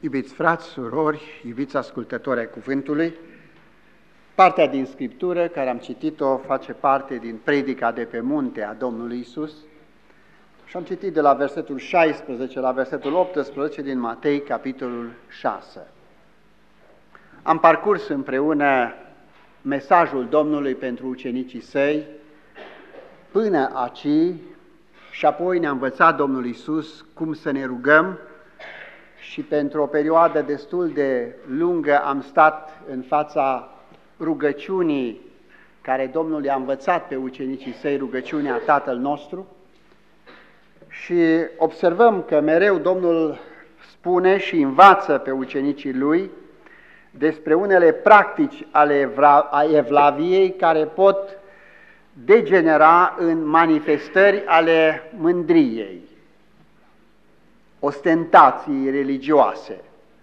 Iubiți frați, surori, iubiți ascultători ai Cuvântului, partea din Scriptură care am citit-o face parte din predica de pe munte a Domnului Iisus și am citit de la versetul 16 la versetul 18 din Matei, capitolul 6. Am parcurs împreună mesajul Domnului pentru ucenicii săi până aici și apoi ne-a învățat Domnul Iisus cum să ne rugăm și pentru o perioadă destul de lungă am stat în fața rugăciunii care Domnul i-a învățat pe ucenicii săi, rugăciunea Tatăl nostru, și observăm că mereu Domnul spune și învață pe ucenicii lui despre unele practici ale evlaviei care pot degenera în manifestări ale mândriei, ostentații religioase,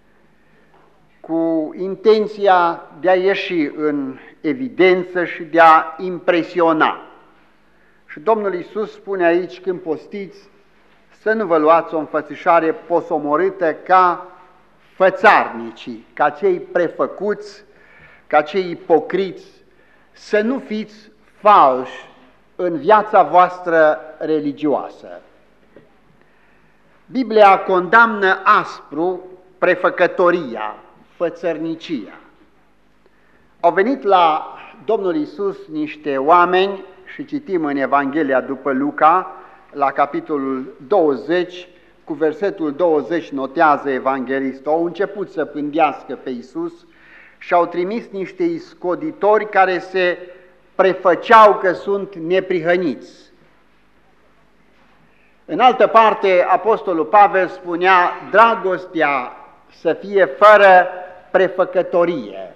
cu intenția de a ieși în evidență și de a impresiona. Și Domnul Iisus spune aici, când postiți, să nu vă luați o înfățișare posomorâtă ca fățarnicii, ca cei prefăcuți, ca cei ipocriți, să nu fiți falși în viața voastră religioasă. Biblia condamnă aspru prefăcătoria, fățărnicia. Au venit la Domnul Iisus niște oameni și citim în Evanghelia după Luca, la capitolul 20, cu versetul 20 notează evanghelistul, au început să pândească pe Iisus și au trimis niște iscoditori care se prefăceau că sunt neprihăniți. În altă parte, Apostolul Pavel spunea, dragostea să fie fără prefăcătorie.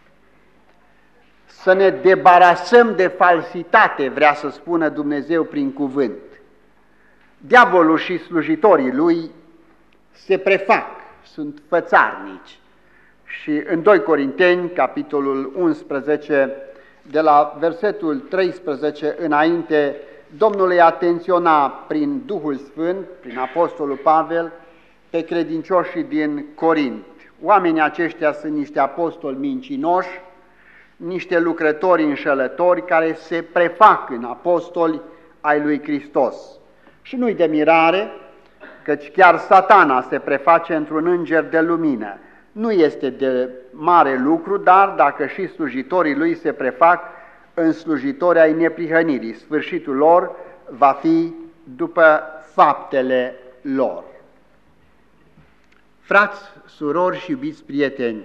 Să ne debarasăm de falsitate, vrea să spună Dumnezeu prin cuvânt. Diavolul și slujitorii lui se prefac, sunt fățarnici. Și în 2 Corinteni, capitolul 11, de la versetul 13 înainte, Domnul îi atenționa prin Duhul Sfânt, prin Apostolul Pavel, pe credincioșii din Corint. Oamenii aceștia sunt niște apostoli mincinoși, niște lucrători înșelători care se prefac în apostoli ai lui Hristos. Și nu-i de mirare, căci chiar Satana se preface într-un înger de lumină. Nu este de mare lucru, dar dacă și slujitorii lui se prefac în slujitori ai neprihănirii, sfârșitul lor va fi după faptele lor. Frați, surori și iubiți prieteni,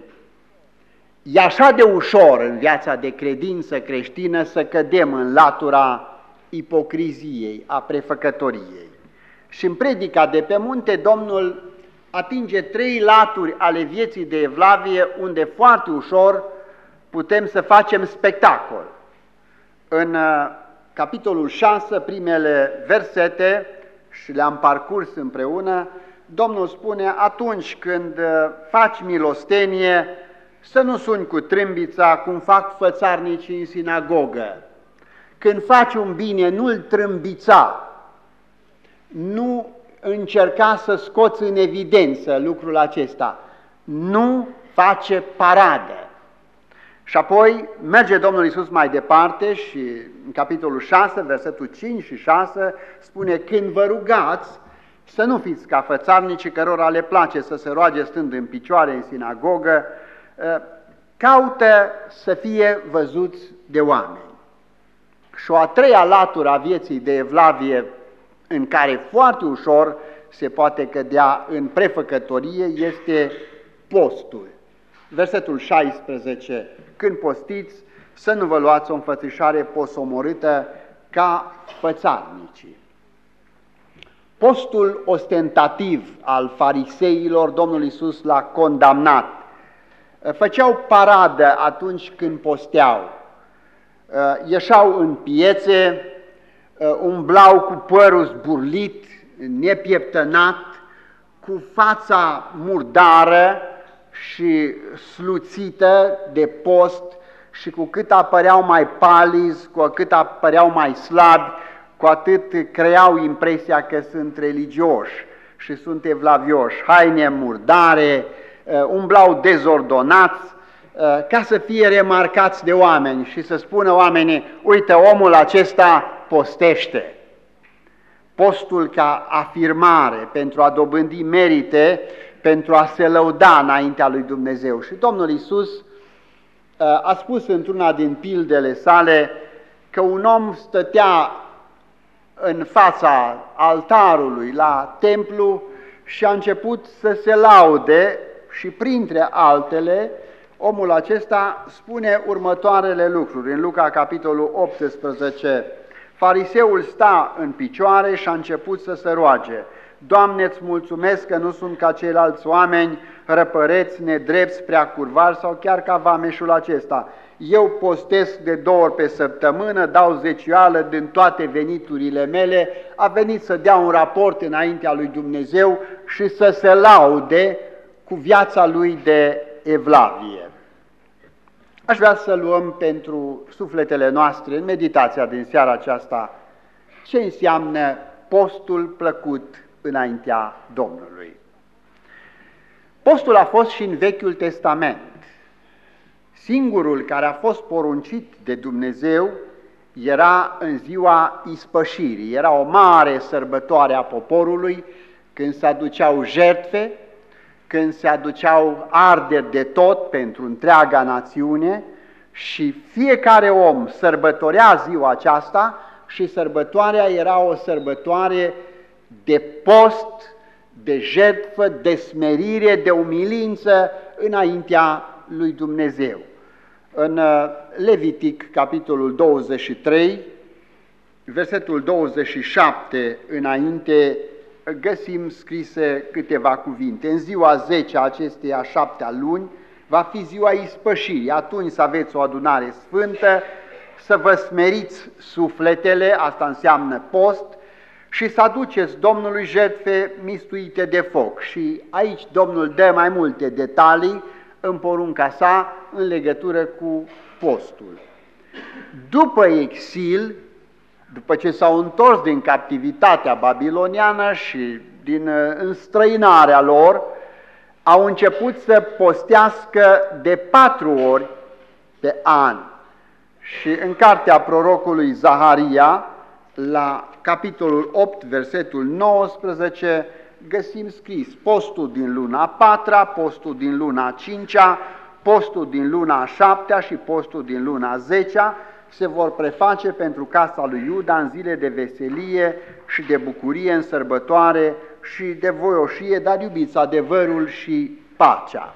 e așa de ușor în viața de credință creștină să cădem în latura ipocriziei, a prefăcătoriei. Și în predica de pe munte, Domnul atinge 3 laturi ale vieții de evlavie unde foarte ușor putem să facem spectacol. În capitolul 6, primele versete, și le-am parcurs împreună, Domnul spune, atunci când faci milostenie, să nu suni cu trâmbița cum fac fățarnicii în sinagogă. Când faci un bine, nu-l trâmbița, nu încerca să scoți în evidență lucrul acesta, nu face paradă. Și apoi merge Domnul Iisus mai departe și în capitolul 6, versetul 5 și 6, spune, când vă rugați, să nu fiți ca fățarnicii cărora le place să se roage stând în picioare în sinagogă, caută să fie văzuți de oameni. Și o a treia latură a vieții de evlavie în care foarte ușor se poate cădea în prefăcătorie este postul. Versetul 16, când postiți, să nu vă luați o înfățișare posomorâtă ca fățarnicii. Postul ostentativ al fariseilor, Domnul Iisus l-a condamnat. Făceau paradă atunci când posteau. Ieșeau în piețe, umblau cu părul zburlit, nepieptănat, cu fața murdară și sluțită de post și cu cât apăreau mai palizi, cu cât apăreau mai slabi, cu atât creau impresia că sunt religioși și sunt evlavioși. Haine murdare, umblau dezordonați, ca să fie remarcați de oameni și să spună oamenii, uite, omul acesta postește. Postul ca afirmare, pentru a dobândi merite, pentru a se lăuda înaintea lui Dumnezeu. Și Domnul Iisus a spus într-una din pildele sale că un om stătea în fața altarului la templu și a început să se laude și printre altele, omul acesta spune următoarele lucruri. În Luca, capitolul 18, fariseul sta în picioare și a început să se roage. Doamne, îți mulțumesc că nu sunt ca ceilalți oameni, răpăreți, nedrepți, prea curvari sau chiar ca vameșul acesta. Eu postesc de 2 ori pe săptămână, dau zecioală din toate veniturile mele, a venit să dea un raport înaintea lui Dumnezeu și să se laude cu viața lui de evlavie. Aș vrea să luăm pentru sufletele noastre, în meditația din seara aceasta, ce înseamnă postul plăcut înaintea Domnului. Postul a fost și în Vechiul Testament. Singurul care a fost poruncit de Dumnezeu era în ziua ispășirii. Era o mare sărbătoare a poporului, când se aduceau jertfe, când se aduceau arderi de tot pentru întreaga națiune și fiecare om sărbătorea ziua aceasta și sărbătoarea era o sărbătoare de post, de jertfă, de smerire, de umilință înaintea lui Dumnezeu. În Levitic, capitolul 23, versetul 27 înainte, găsim scrise câteva cuvinte. În ziua 10 a acesteia 7-a luni va fi ziua ispășirii. Atunci să aveți o adunare sfântă, să vă smeriți sufletele, asta înseamnă post, și să aduceți Domnului jertfe mistuite de foc. Și aici Domnul dă mai multe detalii în porunca sa în legătură cu postul. După exil, după ce s-au întors din captivitatea babiloniană și din înstrăinarea lor, au început să postească de 4 ori pe an. Și în cartea prorocului Zaharia, la capitolul 8, versetul 19, găsim scris postul din luna 4-a, postul din luna 5-a, postul din luna 7-a și postul din luna 10-a, se vor preface pentru casa lui Iuda în zile de veselie și de bucurie, în sărbătoare și de voioșie, dar iubiți adevărul și pacea.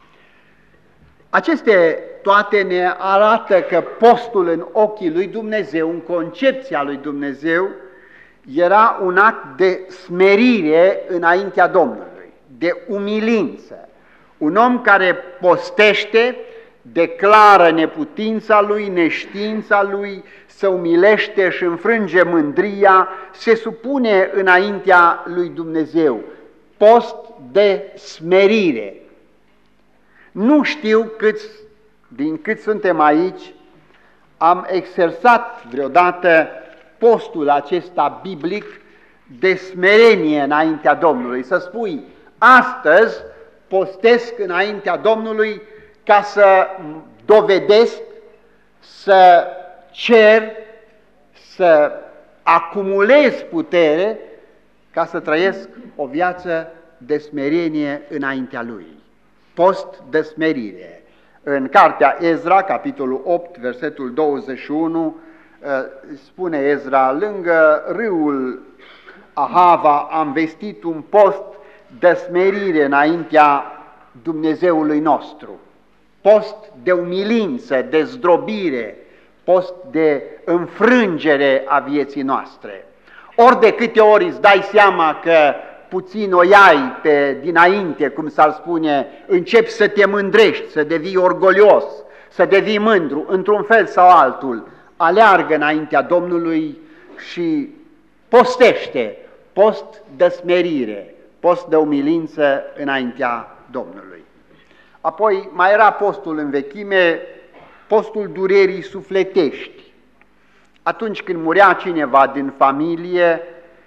Aceste toate ne arată că postul în ochii lui Dumnezeu, în concepția lui Dumnezeu, era un act de smerire înaintea Domnului, de umilință. Un om care postește declară neputința lui, neștiința lui, se umilește și înfrânge mândria, se supune înaintea lui Dumnezeu. Post de smerire. Nu știu din cât suntem aici, am exersat vreodată postul acesta biblic de smerenie înaintea Domnului. Să spui, astăzi postesc înaintea Domnului ca să dovedesc, să cer, să acumulez putere ca să trăiesc o viață de smerenie înaintea Lui. Post de smerire. În cartea Ezra, capitolul 8, versetul 21, spune Ezra, lângă râul Ahava am vestit un post de smerire înaintea Dumnezeului nostru. Post de umilință, de zdrobire, post de înfrângere a vieții noastre. Ori de câte ori îți dai seama că puțin o iai pe dinainte, cum s-ar spune, începi să te mândrești, să devii orgolios, să devii mândru, într-un fel sau altul, aleargă înaintea Domnului și postește, post de smerire, post de umilință înaintea Domnului. Apoi mai era postul în vechime, postul durerii sufletești. Atunci când murea cineva din familie,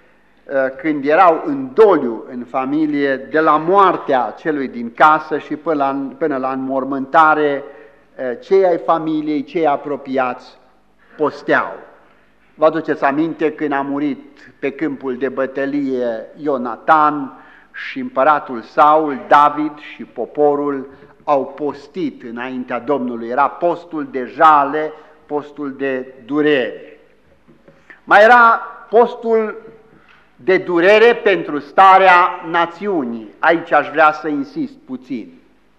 când erau în doliu în familie, de la moartea celui din casă și până la înmormântare, cei ai familiei, cei apropiați posteau. Vă aduceți aminte când a murit pe câmpul de bătălie Ionatan și împăratul Saul, David și poporul au postit înaintea Domnului. Era postul de jale, postul de durere. Mai era postul de durere pentru starea națiunii. Aici aș vrea să insist puțin.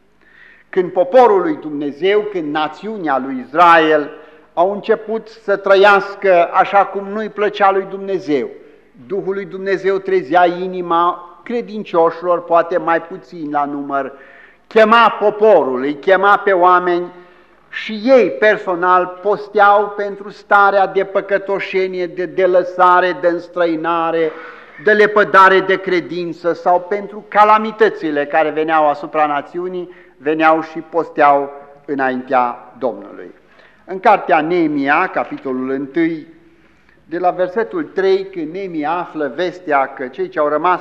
Când poporul lui Dumnezeu, când națiunea lui Israel au început să trăiască așa cum nu-i plăcea lui Dumnezeu, Duhul lui Dumnezeu trezea inima credincioșilor, poate mai puțin la număr, chema poporul, îi chema pe oameni și ei personal posteau pentru starea de păcătoșenie, de delăsare, de înstrăinare, de lepădare de credință sau pentru calamitățile care veneau asupra națiunii, veneau și posteau înaintea Domnului. În cartea Neemia, capitolul 1, de la versetul 3, când Neemia află vestea că cei ce au rămas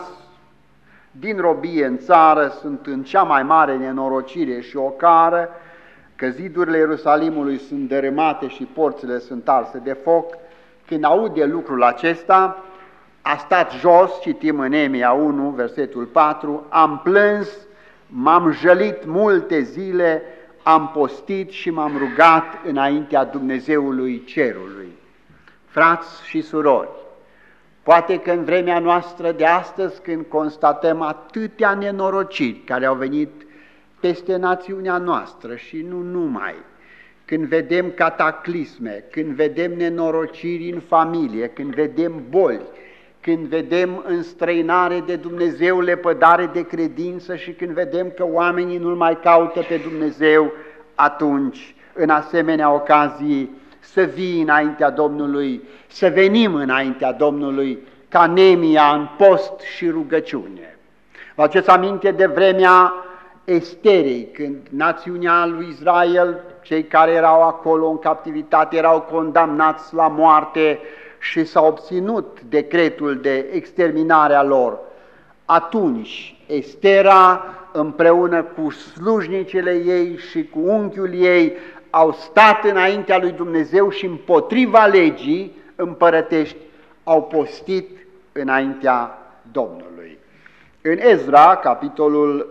din robie în țară sunt în cea mai mare nenorocire și ocară, că zidurile Ierusalimului sunt dărâmate și porțile sunt arse de foc, când aude lucrul acesta, a stat jos, citim în Neemia 1, versetul 4, am plâns, m-am jălit multe zile, am postit și m-am rugat înaintea Dumnezeului cerului. Frați și surori, poate că în vremea noastră de astăzi, când constatăm atâtea nenorociri care au venit peste națiunea noastră și nu numai, când vedem cataclisme, când vedem nenorociri în familie, când vedem boli, când vedem înstrăinare de Dumnezeu, lepădare de credință și când vedem că oamenii nu-L mai caută pe Dumnezeu, atunci, în asemenea ocazii, să vii înaintea Domnului, să venim înaintea Domnului ca Neemia în post și rugăciune. Vă aduceți aminte de vremea Esterei, când națiunea lui Israel, cei care erau acolo în captivitate, erau condamnați la moarte și s-a obținut decretul de exterminare a lor. Atunci, Estera, împreună cu slujnicele ei și cu unchiul ei, au stat înaintea lui Dumnezeu și împotriva legii împărătești au postit înaintea Domnului. În Ezra, capitolul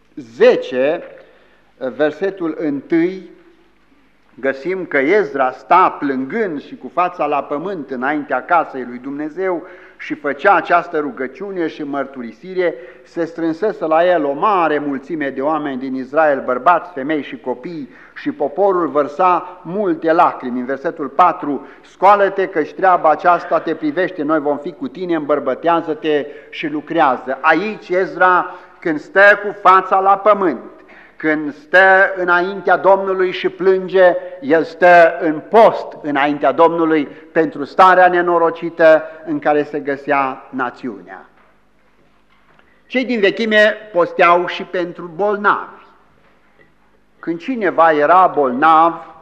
10, versetul 1, găsim că Ezra sta plângând și cu fața la pământ înaintea casei lui Dumnezeu și făcea această rugăciune și mărturisire, se strânsese la el o mare mulțime de oameni din Israel, bărbați, femei și copii, și poporul vărsa multe lacrimi. În versetul 4, scoală-te căci treaba aceasta te privește, noi vom fi cu tine, îmbărbătează-te și lucrează. Aici Ezra, când stă cu fața la pământ, când stă înaintea Domnului și plânge, el stă în post înaintea Domnului pentru starea nenorocită în care se găsea națiunea. Cei din vechime posteau și pentru bolnavi. Când cineva era bolnav,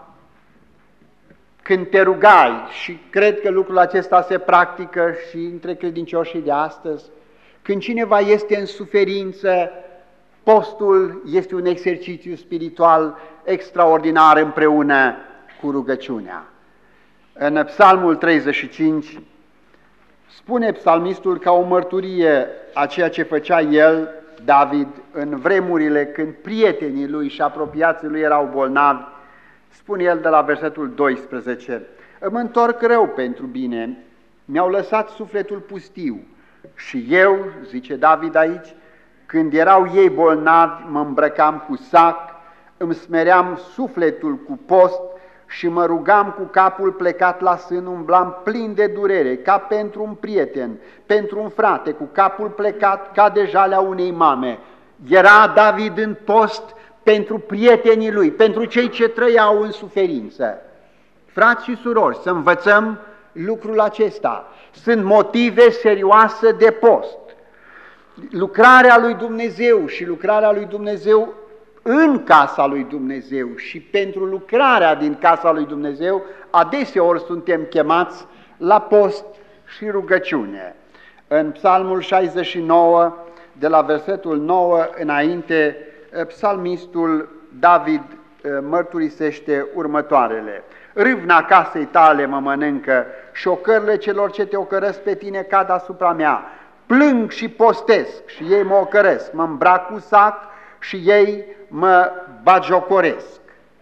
când te rugai, și cred că lucrul acesta se practică și între credincioșii de astăzi, când cineva este în suferință, postul este un exercițiu spiritual extraordinar împreună cu rugăciunea. În Psalmul 35 spune psalmistul ca o mărturie a ceea ce făcea el, David, în vremurile când prietenii lui și apropiații lui erau bolnavi, spune el de la versetul 12, îmi întorc rău pentru bine, mi-au lăsat sufletul pustiu și eu, zice David aici, când erau ei bolnavi, mă îmbrăcam cu sac, îmi smeream sufletul cu post și mă rugam cu capul plecat la sân, umblam plin de durere, ca pentru un prieten, pentru un frate, cu capul plecat ca de jalea unei mame. Era David în post pentru prietenii lui, pentru cei ce trăiau în suferință. Frați și surori, să învățăm lucrul acesta. Sunt motive serioase de post. Lucrarea lui Dumnezeu și lucrarea lui Dumnezeu în casa lui Dumnezeu și pentru lucrarea din casa lui Dumnezeu, adeseori suntem chemați la post și rugăciune. În Psalmul 69, de la versetul 9 înainte, psalmistul David mărturisește următoarele: râvna casei tale mă mănâncă și ocările celor ce te ocărăsc pe tine cad asupra mea. Plâng și postesc și ei mă ocărăsc, mă îmbrac cu sac și ei mă bagiocoresc.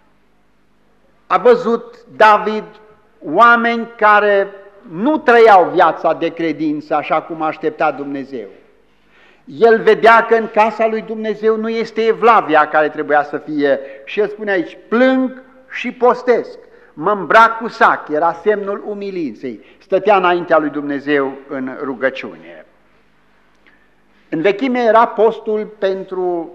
A văzut David oameni care nu trăiau viața de credință așa cum aștepta Dumnezeu. El vedea că în casa lui Dumnezeu nu este evlavia care trebuia să fie și el spune aici: plâng și postesc, mă îmbrac cu sac, era semnul umilinței, stătea înaintea lui Dumnezeu în rugăciune. În vechime era postul pentru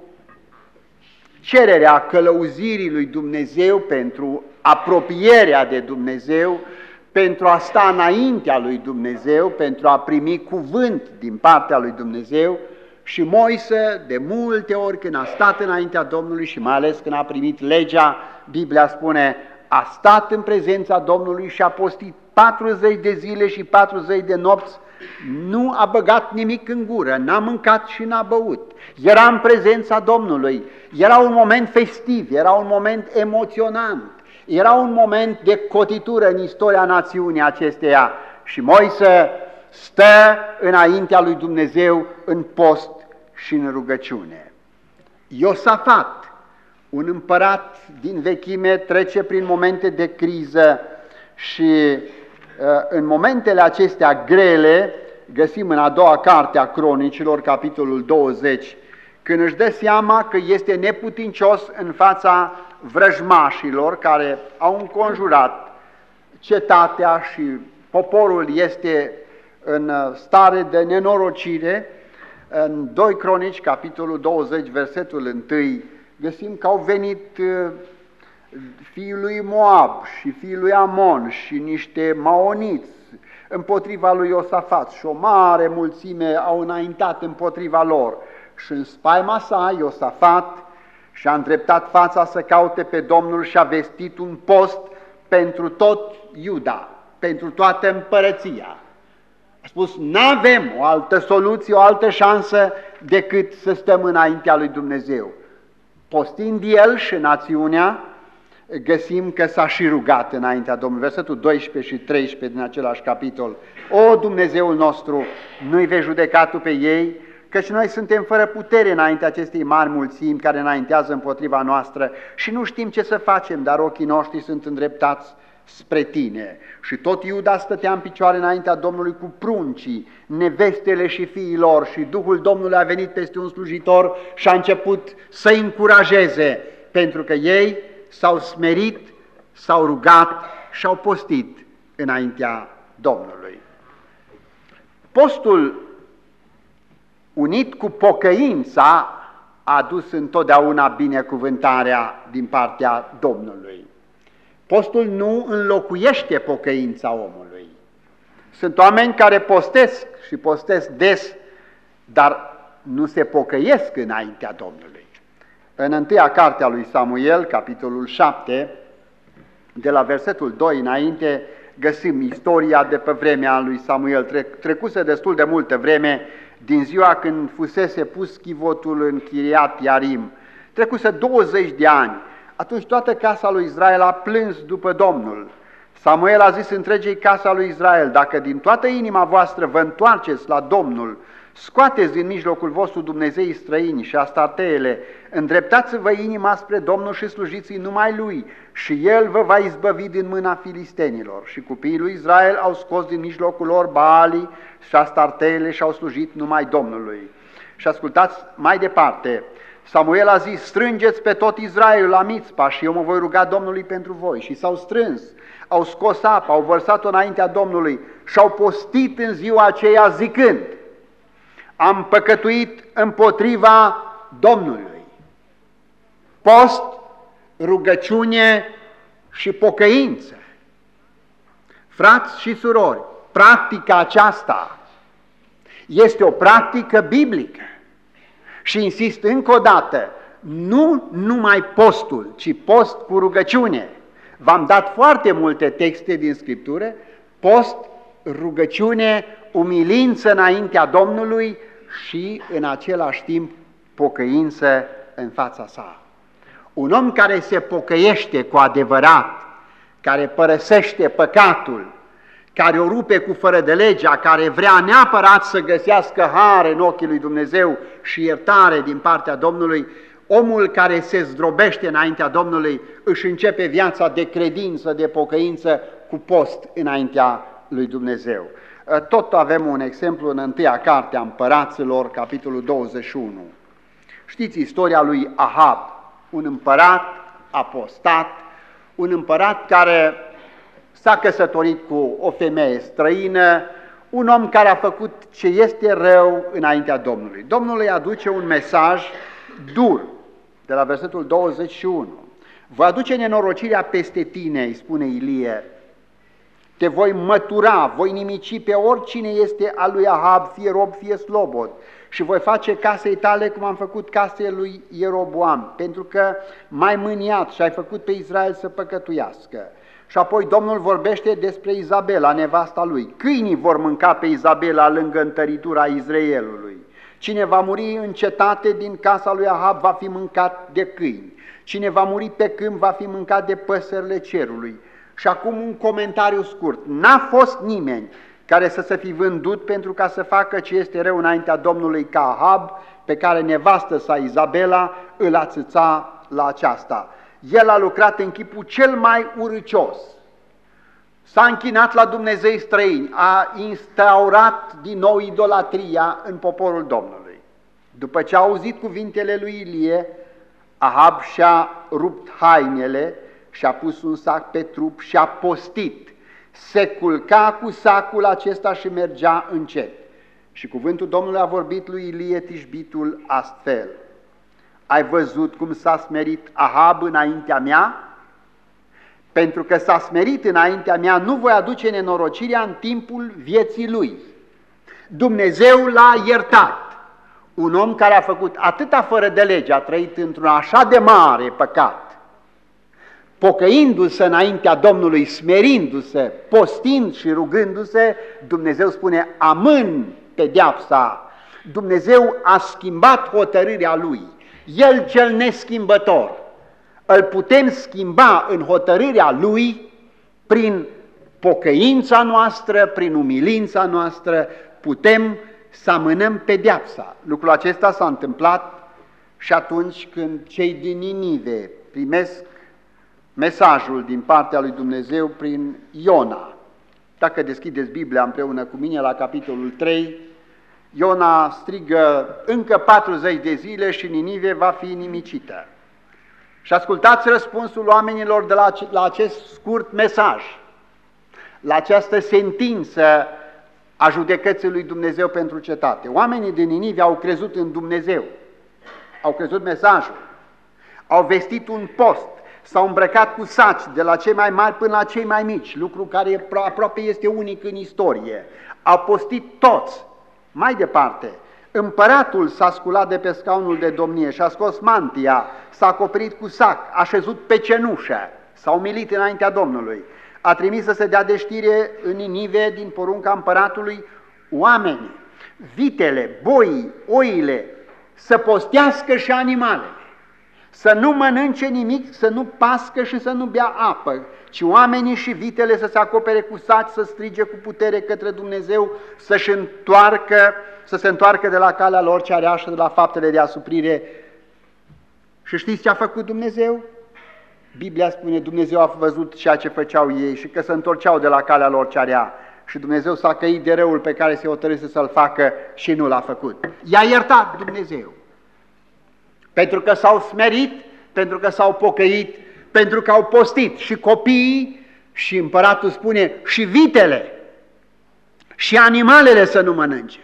cererea călăuzirii lui Dumnezeu, pentru apropierea de Dumnezeu, pentru a sta înaintea lui Dumnezeu, pentru a primi cuvânt din partea lui Dumnezeu. Și Moise, de multe ori când a stat înaintea Domnului și mai ales când a primit legea, Biblia spune, a stat în prezența Domnului și a postit 40 de zile și 40 de nopți, nu a băgat nimic în gură, n-a mâncat și n-a băut. Era în prezența Domnului, era un moment festiv, era un moment emoționant, era un moment de cotitură în istoria națiunii acesteia și Moise stă înaintea lui Dumnezeu în post și în rugăciune. Iosafat, un împărat din vechime, trece prin momente de criză și în momentele acestea grele, găsim în a doua carte a Cronicilor, capitolul 20, când își dă seama că este neputincios în fața vrăjmașilor care au înconjurat cetatea și poporul este în stare de nenorocire. În 2 Cronici, capitolul 20, versetul 1, găsim că au venit fiul lui Moab și fiul lui Amon și niște maoniți împotriva lui Iosafat și o mare mulțime au înaintat împotriva lor. Și în spaima sa, Iosafat și-a îndreptat fața să caute pe Domnul și a vestit un post pentru tot Iuda, pentru toată împărăția. A spus, n-avem o altă soluție, o altă șansă decât să stăm înaintea lui Dumnezeu. Postind el și națiunea, găsim că s-a și rugat înaintea Domnului. Versetul 12 și 13 din același capitol. O, Dumnezeul nostru, nu-i vei judeca tu pe ei, căci noi suntem fără putere înaintea acestei mari mulțimi care înaintează împotriva noastră și nu știm ce să facem, dar ochii noștri sunt îndreptați spre tine. Și tot Iuda stătea în picioare înaintea Domnului cu pruncii, nevestele și fiii lor și Duhul Domnului a venit peste un slujitor și a început să-i încurajeze, pentru că ei s-au smerit, s-au rugat și au postit înaintea Domnului. Postul unit cu pocăința a adus întotdeauna binecuvântarea din partea Domnului. Postul nu înlocuiește pocăința omului. Sunt oameni care postesc și postesc des, dar nu se pocăiesc înaintea Domnului. În întâia carte a lui Samuel, capitolul 7, de la versetul 2 înainte, găsim istoria de pe vremea lui Samuel. Trecuse destul de multă vreme din ziua când fusese pus chivotul în Chiriat Iarim. Trecuse 20 de ani. Atunci toată casa lui Israel a plâns după Domnul. Samuel a zis întregii casa lui Israel, dacă din toată inima voastră vă întoarceți la Domnul, scoateți din mijlocul vostru Dumnezeii străini și astarteele, îndreptați-vă inima spre Domnul și slujiți-i numai Lui și El vă va izbăvi din mâna filistenilor. Și copiii lui Israel au scos din mijlocul lor Baalii și astarteele și au slujit numai Domnului. Și ascultați mai departe, Samuel a zis, strângeți pe tot Israelul la Mițpa și eu mă voi ruga Domnului pentru voi. Și s-au strâns, au scos apă, au vărsat-o înaintea Domnului și au postit în ziua aceea zicând, am păcătuit împotriva Domnului. Post, rugăciune și pocăință. Frați și surori, practica aceasta este o practică biblică. Și insist încă o dată, nu numai postul, ci post cu rugăciune. V-am dat foarte multe texte din Scriptură, post rugăciune, umilință înaintea Domnului și în același timp pocăință în fața sa. Un om care se pocăiește cu adevărat, care părăsește păcatul, care o rupe cu fără de legea, care vrea neapărat să găsească har în ochii lui Dumnezeu și iertare din partea Domnului, omul care se zdrobește înaintea Domnului își începe viața de credință, de pocăință cu post înaintea lui Dumnezeu. Tot avem un exemplu în întâia carte a Împăraților, capitolul 21. Știți istoria lui Ahab, un împărat apostat, un împărat care s-a căsătorit cu o femeie străină, un om care a făcut ce este rău înaintea Domnului. Domnul îi aduce un mesaj dur, de la versetul 21. Vă aduce nenorocirea peste tine, îi spune Ilie, te voi mătura, voi nimici pe oricine este al lui Ahab, fie rob, fie slobod, și voi face casei tale cum am făcut casei lui Ieroboam, pentru că m-ai mâniat și ai făcut pe Israel să păcătuiască. Și apoi Domnul vorbește despre Izabela, nevasta lui. Câinii vor mânca pe Izabela lângă întăritura Israelului. Cine va muri în cetate din casa lui Ahab va fi mâncat de câini. Cine va muri pe câmp va fi mâncat de păsările cerului. Și acum un comentariu scurt. N-a fost nimeni care să se fi vândut pentru ca să facă ce este rău înaintea Domnului ca Ahab, pe care nevastă sa Izabela îl ațăța la aceasta. El a lucrat în chipul cel mai urâcios. S-a închinat la Dumnezei străini, a instaurat din nou idolatria în poporul Domnului. După ce a auzit cuvintele lui Ilie, Ahab și-a rupt hainele, și-a pus un sac pe trup și a postit. Se culca cu sacul acesta și mergea încet. Și cuvântul Domnului a vorbit lui Ilie Tișbitul astfel: ai văzut cum s-a smerit Ahab înaintea mea? Pentru că s-a smerit înaintea mea, nu voi aduce nenorocirea în timpul vieții lui. Dumnezeu l-a iertat. Un om care a făcut atâta fără de lege, a trăit într-un așa de mare păcat, pocăindu-se înaintea Domnului, smerindu-se, postind și rugându-se, Dumnezeu spune: amân pedeapsa. Dumnezeu a schimbat hotărârea Lui. El cel neschimbător. Îl putem schimba în hotărârea Lui prin pocăința noastră, prin umilința noastră, putem să amânăm pedeapsa. Lucrul acesta s-a întâmplat și atunci când cei din Ninive primesc mesajul din partea lui Dumnezeu prin Iona. Dacă deschideți Biblia împreună cu mine la capitolul 3, Iona strigă: încă 40 de zile și Ninive va fi nimicită. Și ascultați răspunsul oamenilor de la acest scurt mesaj, la această sentință a judecății lui Dumnezeu pentru cetate. Oamenii din Ninive au crezut în Dumnezeu, au crezut mesajul, au vestit un post, s-au îmbrăcat cu saci de la cei mai mari până la cei mai mici, lucru care aproape este unic în istorie. Au postit toți. Mai departe, împăratul s-a sculat de pe scaunul de domnie și a scos mantia, s-a acoperit cu sac, a șezut pe cenușă, s-a umilit înaintea Domnului, a trimis să se dea de știre în Ninive din porunca împăratului oamenii, vitele, boii, oile, să postească și animalele, să nu mănânce nimic, să nu pască și să nu bea apă, ci oamenii și vitele să se acopere cu saci, să strige cu putere către Dumnezeu, să se întoarcă de la calea lor cea reașă, de la faptele de asuprire. Și știți ce a făcut Dumnezeu? Biblia spune: Dumnezeu a văzut ceea ce făceau ei și că se întorceau de la calea lor cea rea. Și Dumnezeu s-a căit de răul pe care se hotărâse să-l facă și nu l-a făcut. I-a iertat Dumnezeu. Pentru că s-au smerit, pentru că s-au pocăit, pentru că au postit și copiii, și împăratul spune, și vitele, și animalele să nu mănânce.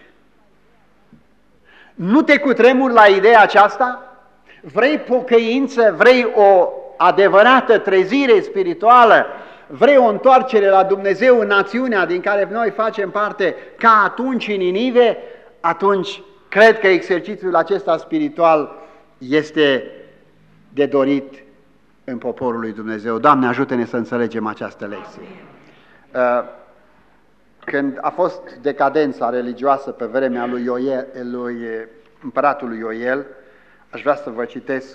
Nu te cutremuri la ideea aceasta? Vrei pocăință, vrei o adevărată trezire spirituală, vrei o întoarcere la Dumnezeu în națiunea din care noi facem parte, ca atunci în Ninive, atunci cred că exercițiul acesta spiritual este de dorit în poporul lui Dumnezeu. Doamne, ajută-ne să înțelegem această lecție. Când a fost decadența religioasă pe vremea lui împăratului Ioel, aș vrea să vă citesc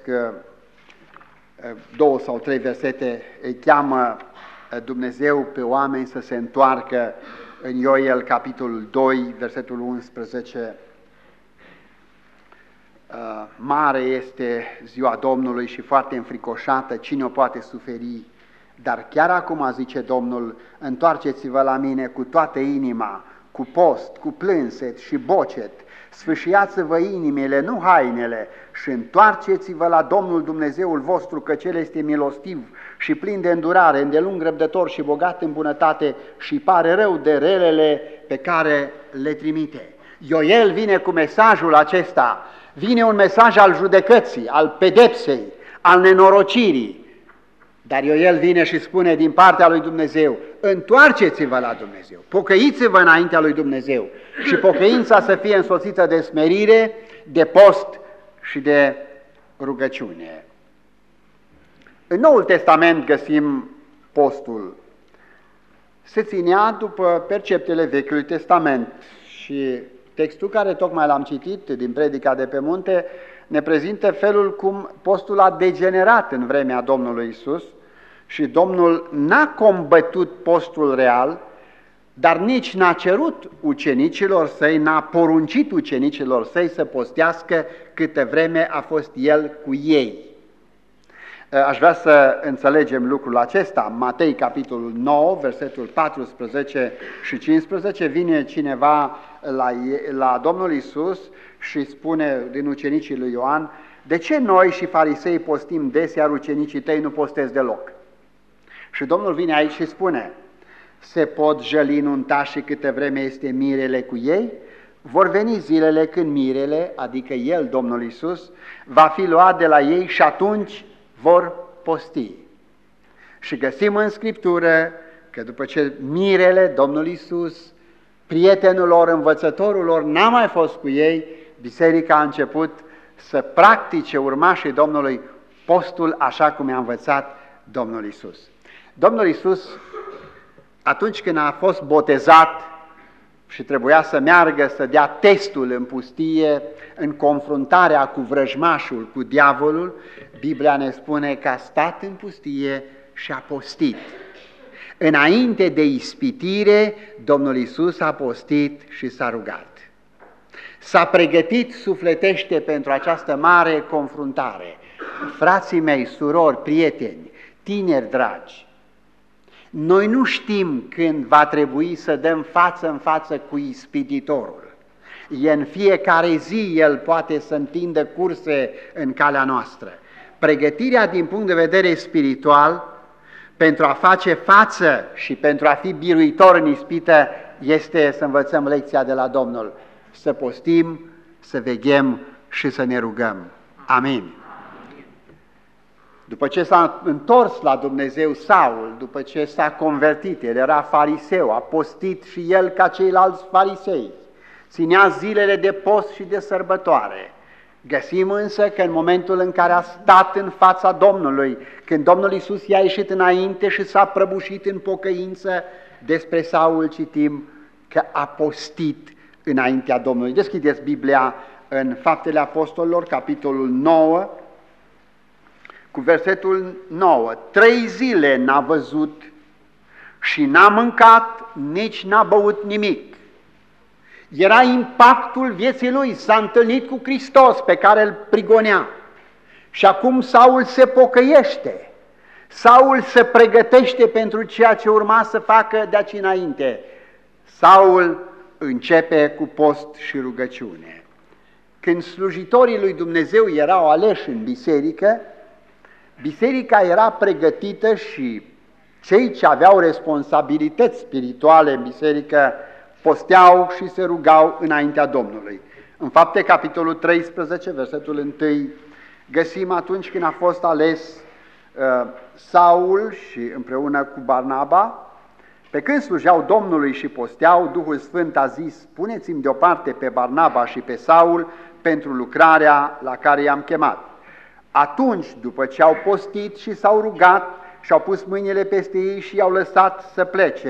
2 sau 3 versete. Îi cheamă Dumnezeu pe oameni să se întoarcă în Ioel, capitolul 2, versetul 11. Mare este ziua Domnului și foarte înfricoșată, cine o poate suferi? Dar chiar acum, zice Domnul, întoarceți-vă la mine cu toată inima, cu post, cu plânset și bocet, sfâșiați-vă inimile, nu hainele, și întoarceți-vă la Domnul Dumnezeul vostru, că Cel este milostiv și plin de îndurare, îndelung răbdător și bogat în bunătate și pare rău de relele pe care le trimite. Ioel vine cu mesajul acesta, vine un mesaj al judecății, al pedepsei, al nenorocirii. Dar Ioel vine și spune din partea lui Dumnezeu, întoarceți-vă la Dumnezeu, pocăiți-vă înaintea lui Dumnezeu și pocăința să fie însoțită de smerire, de post și de rugăciune. În Noul Testament găsim postul. Se ținea după perceptele Vechiului Testament și textul care tocmai l-am citit din Predica de pe munte ne prezintă felul cum postul a degenerat în vremea Domnului Iisus și Domnul n-a combătut postul real, dar nici n-a cerut ucenicilor săi, n-a poruncit ucenicilor săi să postească câtă vreme a fost El cu ei. Aș vrea să înțelegem lucrul acesta. Matei, capitolul 9, versetul 14 și 15, vine cineva la Domnul Iisus și spune din ucenicii lui Ioan, de ce noi și farisei postim des, iar ucenicii tăi nu postez deloc? Și Domnul vine aici și spune, se pot jăli nuntașii câte vreme este mirele cu ei? Vor veni zilele când mirele, adică El, Domnul Iisus, va fi luat de la ei și atunci vor posti. Și găsim în Scriptură că după ce mirele, Domnul Iisus, prietenul lor, învățătorul lor, n-a mai fost cu ei, biserica a început să practice urmașii Domnului postul așa cum i-a învățat Domnul Iisus. Domnul Iisus, atunci când a fost botezat și trebuia să meargă să dea testul în pustie, în confruntarea cu vrăjmașul, cu diavolul, Biblia ne spune că a stat în pustie și a postit. Înainte de ispitire, Domnul Iisus a postit și s-a rugat. S-a pregătit sufletește pentru această mare confruntare. Frații mei, surori, prieteni, tineri dragi, noi nu știm când va trebui să dăm față în față cu ispititorul. În fiecare zi el poate să întindă curse în calea noastră. Pregătirea din punct de vedere spiritual pentru a face față și pentru a fi biruitor în ispită este să învățăm lecția de la Domnul, să postim, să veghem și să ne rugăm. Amin. După ce s-a întors la Dumnezeu Saul, după ce s-a convertit, el era fariseu, a postit și el ca ceilalți farisei, ținea zilele de post și de sărbătoare. Găsim însă că în momentul în care a stat în fața Domnului, când Domnul Iisus i-a ieșit înainte și s-a prăbușit în pocăință, despre Saul citim că a postit înaintea Domnului. Deschideți Biblia în Faptele Apostolilor, capitolul 9, cu versetul 9. 3 zile n-a văzut și n-a mâncat, nici n-a băut nimic. Era impactul vieții lui, s-a întâlnit cu Hristos pe care îl prigonea. Și acum Saul se pocăiește. Saul se pregătește pentru ceea ce urma să facă de aici înainte. Saul începe cu post și rugăciune. Când slujitorii lui Dumnezeu erau aleși în biserică, biserica era pregătită și cei ce aveau responsabilități spirituale în biserică posteau și se rugau înaintea Domnului. În Fapte, capitolul 13, versetul 1, găsim atunci când a fost ales Saul și împreună cu Barnaba, pe când slujeau Domnului și posteau, Duhul Sfânt a zis, puneți-mi deoparte pe Barnaba și pe Saul pentru lucrarea la care i-am chemat. Atunci, după ce au postit și s-au rugat și au pus mâinile peste ei și i-au lăsat să plece,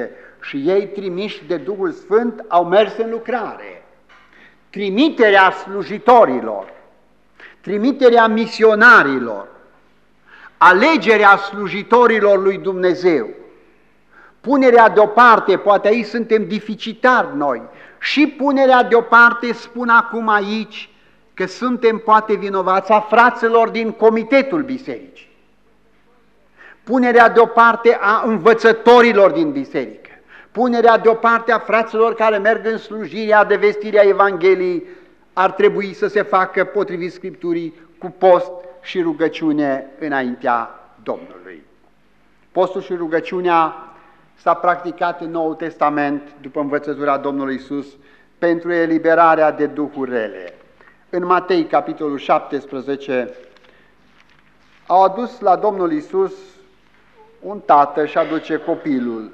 și ei, trimiși de Duhul Sfânt, au mers în lucrare. Trimiterea slujitorilor, trimiterea misionarilor, alegerea slujitorilor lui Dumnezeu, punerea deoparte, poate aici suntem deficitari noi, și punerea deoparte, spun acum aici, că suntem poate vinovați a fraților din comitetul bisericii, punerea deoparte a învățătorilor din biserică, punerea deoparte a fraților care merg în slujirea de vestirea Evangheliei, ar trebui să se facă potrivit Scripturii cu post și rugăciune înaintea Domnului. Postul și rugăciunea s-a practicat în Noul Testament, după învățătura Domnului Iisus, pentru eliberarea de duhuri rele. În Matei, capitolul 17, au adus la Domnul Iisus un tată și aduce copilul.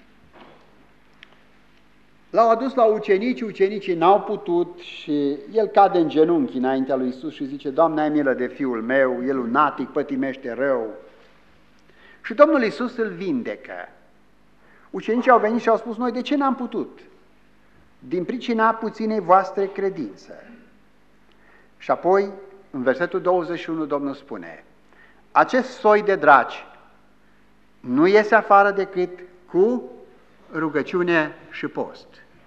L-au adus la ucenici, ucenicii n-au putut și el cade în genunchi înaintea lui Iisus și zice: Doamne, ai milă de fiul meu, el lunatic, pătimește rău. Și Domnul Iisus îl vindecă. Ucenicii au venit și au spus: noi de ce n-am putut? Din pricina puținei voastre credințe. Și apoi, în versetul 21, Domnul spune: acest soi de draci nu iese afară decât cu rugăciune și post.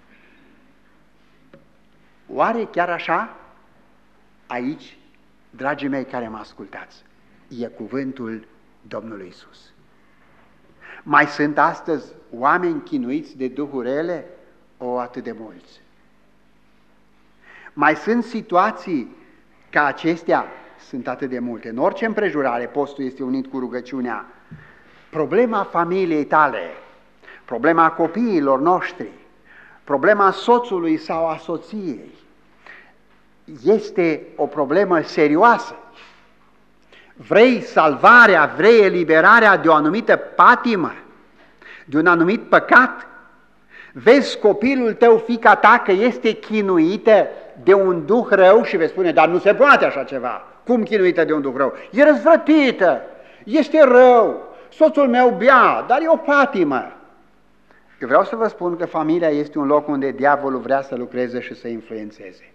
Oare chiar așa? Aici, dragii mei care mă ascultați, e cuvântul Domnului Iisus. Mai sunt astăzi oameni chinuiți de duhuri rele? O, atât de mulți. Mai sunt situații ca acestea? Sunt atât de multe. În orice împrejurare, postul este unit cu rugăciunea. Problema familiei tale, problema copiilor noștri, problema soțului sau a soției, este o problemă serioasă. Vrei salvarea, vrei eliberarea de o anumită patimă, de un anumit păcat? Vezi copilul tău, fiica ta, că este chinuită de un duh rău și vei spune: dar nu se poate așa ceva. Cum chinuită de un duh rău? E răzvrătită, este rău, soțul meu bea, dar e o patimă. Eu vreau să vă spun că familia este un loc unde diavolul vrea să lucreze și să influențeze.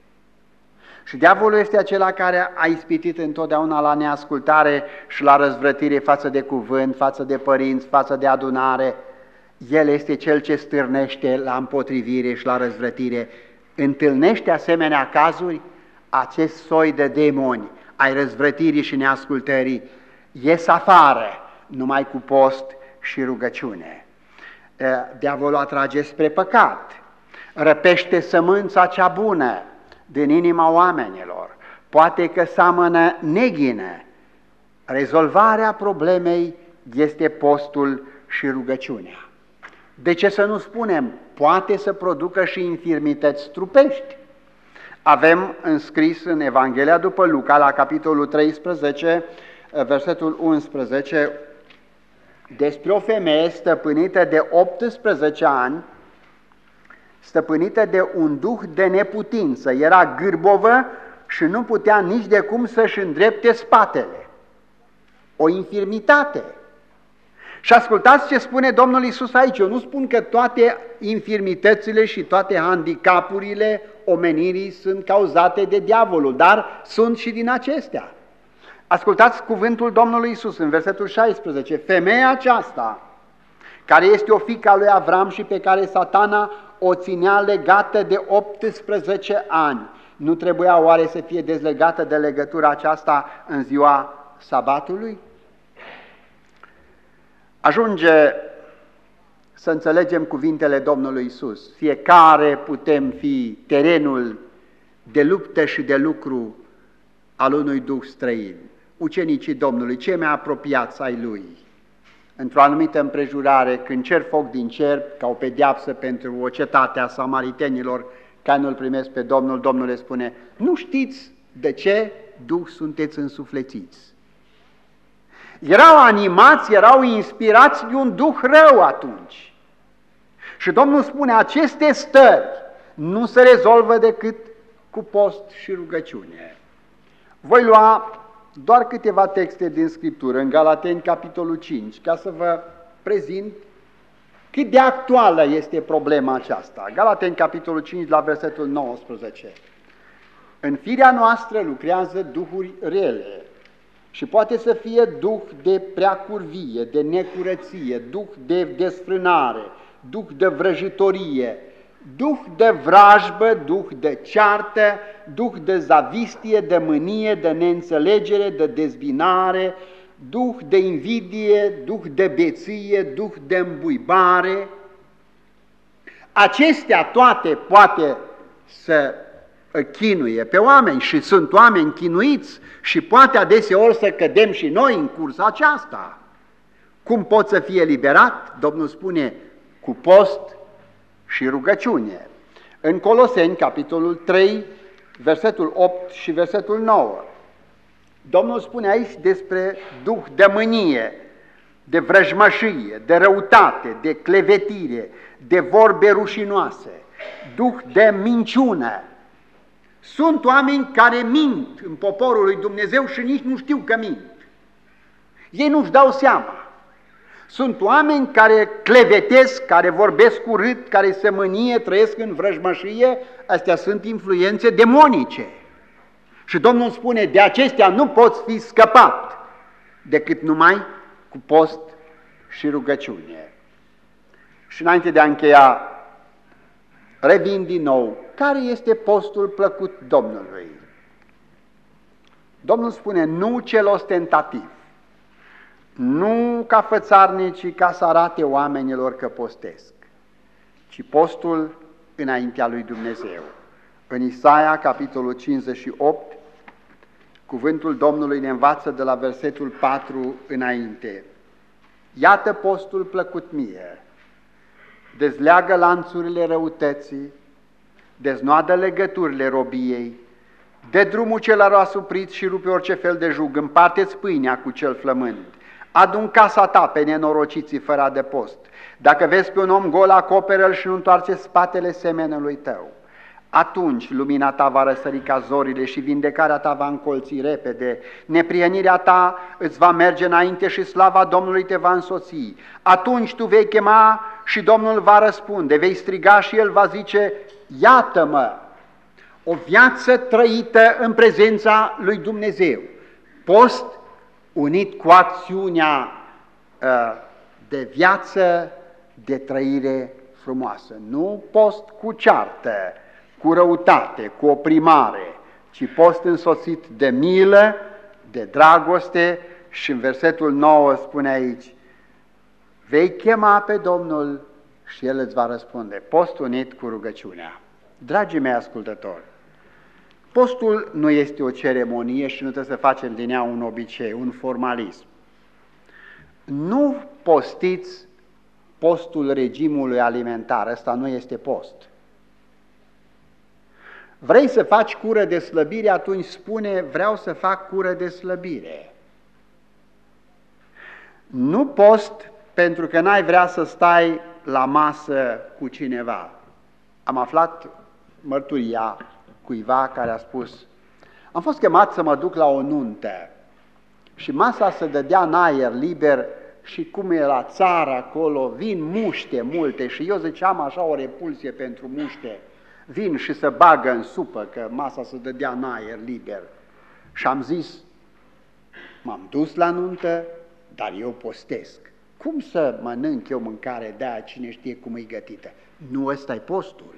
Și diavolul este acela care a ispitit întotdeauna la neascultare și la răzvrătire față de cuvânt, față de părinți, față de adunare. El este cel ce stârnește la împotrivire și la răzvrătire. Întâlnește asemenea cazuri, acest soi de demoni ai răzvrătirii și neascultării ies afară numai cu post și rugăciune. Diavolul atrage spre păcat, răpește sămânța cea bună din inima oamenilor, poate că seamănă neghină. Rezolvarea problemei este postul și rugăciunea. De ce să nu spunem? Poate să producă și infirmități trupești. Avem înscris în Evanghelia după Luca, la capitolul 13, versetul 11, despre o femeie stăpânită de 18 ani, stăpânită de un duh de neputință. Era gârbovă și nu putea nici de cum să-și îndrepte spatele. O infirmitate. Și ascultați ce spune Domnul Iisus aici. Eu nu spun că toate infirmitățile și toate handicapurile omenirii sunt cauzate de diavolul, dar sunt și din acestea. Ascultați cuvântul Domnului Iisus în versetul 16. Femeia aceasta, care este o fiică a lui Avram și pe care Satana o ținea legată de 18 ani, nu trebuia oare să fie dezlegată de legătura aceasta în ziua sabatului? Ajunge să înțelegem cuvintele Domnului Iisus. Fiecare putem fi terenul de luptă și de lucru al unui duh străin. Ucenicii Domnului, cei mai apropiați ai Lui, într-o anumită împrejurare, când cer foc din cer, ca o pedeapsă pentru o cetate a samaritenilor care nu-L primesc pe Domnul, Domnul le spune: nu știți de ce duh sunteți însuflețiți? Erau animați, erau inspirați de un duh rău atunci. Și Domnul spune: aceste stări nu se rezolvă decât cu post și rugăciune. Voi lua doar câteva texte din Scriptură, în Galateni, capitolul 5, ca să vă prezint Cât de actuală este problema aceasta? Galateni, capitolul 5, la versetul 19. În firea noastră lucrează duhuri rele și poate să fie duh de preacurvie, de necurăție, duh de desfrânare, duh de vrăjitorie, duh de vrajbă, duh de ceartă, duh de zavistie, de mânie, de neînțelegere, de dezbinare, duh de invidie, duh de beție, duh de îmbuibare. Acestea toate poate să chinuie pe oameni și sunt oameni chinuiți și poate adeseori să cădem și noi în cursa aceasta. Cum pot să fie eliberat? Domnul spune, cu post și rugăciune. În Coloseni, capitolul 3, versetul 8 și versetul 9, Domnul spune aici despre duh de mânie, de vrăjmășie, de răutate, de clevetire, de vorbe rușinoase, duh de minciună. Sunt oameni care mint în poporul lui Dumnezeu și nici nu știu că mint. Ei nu-și dau seama. Sunt oameni care clevetesc, care vorbesc urât, care se mânie, trăiesc în vrăjmășie. Astea sunt influențe demonice. Și Domnul spune, de acestea nu poți fi scăpat decât numai cu post și rugăciune. Și înainte de a încheia, revin din nou, care este postul plăcut Domnului? Domnul spune, nu cel ostentativ, nu ca fățarnicii ca să arate oamenilor că postesc, ci postul înaintea lui Dumnezeu. În Isaia, capitolul 58, cuvântul Domnului ne învață de la versetul 4 înainte. Iată postul plăcut mie, dezleagă lanțurile răutății, deznoadă legăturile robiei, dă drumul celor asupriți și rupe orice fel de jug, împarte-ți pâinea cu cel flămând, adu-n casa ta pe nenorociții fără adăpost. Dacă vezi pe un om gol, acoperă-l și nu întoarce spatele semenului tău. Atunci lumina ta va răsări ca zorile și vindecarea ta va încolți repede, neprienirea ta îți va merge înainte și slava Domnului te va însoți. Atunci tu vei chema și Domnul va răspunde, vei striga și El va zice, iată-mă! O viață trăită în prezența lui Dumnezeu. Post unit cu acțiunea de viață, de trăire frumoasă. Nu post cu ceartă, cu răutate, cu oprimare, ci post însoțit de milă, de dragoste și în versetul 9 spune aici, vei chema pe Domnul și El îți va răspunde. Post unit cu rugăciunea. Dragii mei ascultători, postul nu este o ceremonie și nu trebuie să facem din ea un obicei, un formalism. Nu postiți postul regimului alimentar, ăsta nu este post. Vrei să faci cură de slăbire, atunci spune, vreau să fac cură de slăbire. Nu post pentru că n-ai vrea să stai la masă cu cineva. Am aflat mărturia cuiva care a spus, am fost chemat să mă duc la o nuntă și masa se dădea în aer liber și cum era țara acolo, vin muște multe și eu ziceam așa o repulsie pentru muște, vin și se bagă în supă, că masa se dădea în aer liber. Și am zis, m-am dus la nuntă, dar eu postesc. Cum să mănânc eu mâncare de aia, cine știe cum e gătită? Nu ăsta-i postul.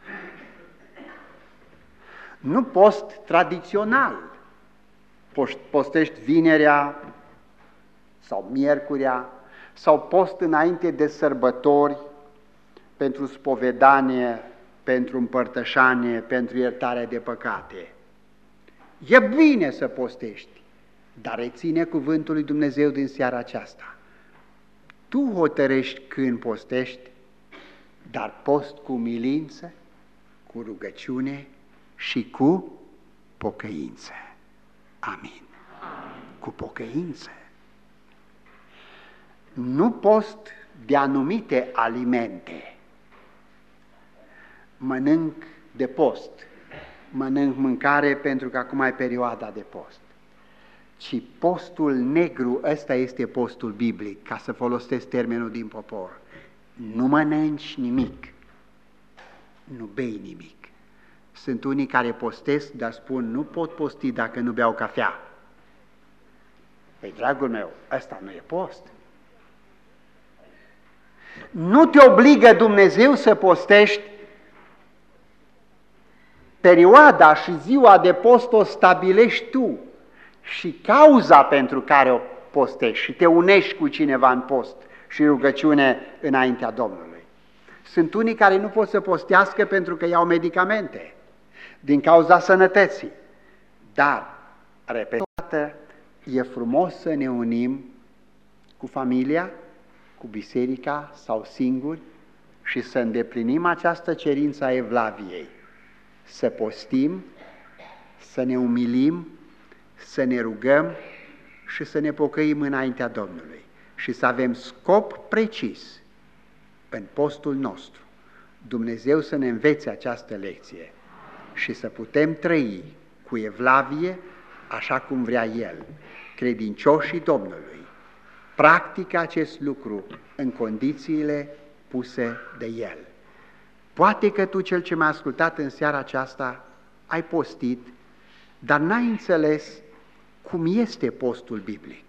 Nu post tradițional. Postești vinerea sau miercurea, sau post înainte de sărbători, pentru spovedanie, pentru împărtășanie, pentru iertarea de păcate. E bine să postești, dar reține cuvântul lui Dumnezeu din seara aceasta. Tu hotărăști când postești, dar post cu milință, cu rugăciune și cu pocăință. Amin. Cu pocăință. Nu post de anumite alimente. Mănânc de post, mănânc mâncare pentru că acum e perioada de post. Ci postul negru, ăsta este postul biblic, ca să folosesc termenul din popor. nu mănânci nimic, nu bei nimic. Sunt unii care postesc, dar spun, nu pot posti dacă nu beau cafea. Păi, dragul meu, ăsta nu e post. Nu te obligă Dumnezeu să postești. Perioada și ziua de post o stabilești tu și cauza pentru care o postești și te unești cu cineva în post și rugăciune înaintea Domnului. Sunt unii care nu pot să postească pentru că iau medicamente din cauza sănătății. Dar, repet, e frumos să ne unim cu familia, cu biserica sau singuri și să îndeplinim această cerință a Evlaviei. Să postim, să ne umilim, să ne rugăm și să ne pocăim înaintea Domnului și să avem scop precis în postul nostru. Dumnezeu să ne învețe această lecție și să putem trăi cu evlavie așa cum vrea El, credincioșii Domnului. Practică acest lucru în condițiile puse de El. Poate că tu, cel ce m-a ascultat în seara aceasta, ai postit, dar n-ai înțeles cum este postul biblic.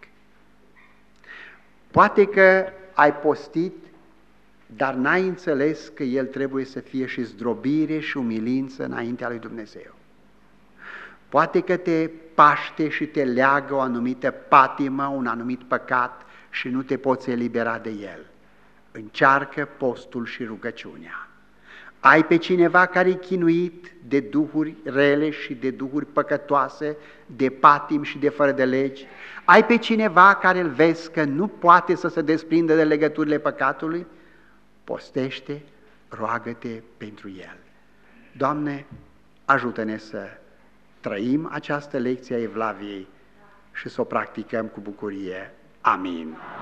Poate că ai postit, dar n-ai înțeles că el trebuie să fie și zdrobire și umilință înaintea lui Dumnezeu. Poate că te paște și te leagă o anumită patimă, un anumit păcat și nu te poți elibera de el. Încearcă postul și rugăciunea. Ai pe cineva care e chinuit de duhuri rele și de duhuri păcătoase, de patim și de fără de legi? Ai pe cineva care îl vezi că nu poate să se desprindă de legăturile păcatului? Postește, roagă-te pentru el. Doamne, ajută-ne să trăim această lecție a Evlaviei și să o practicăm cu bucurie. Amin.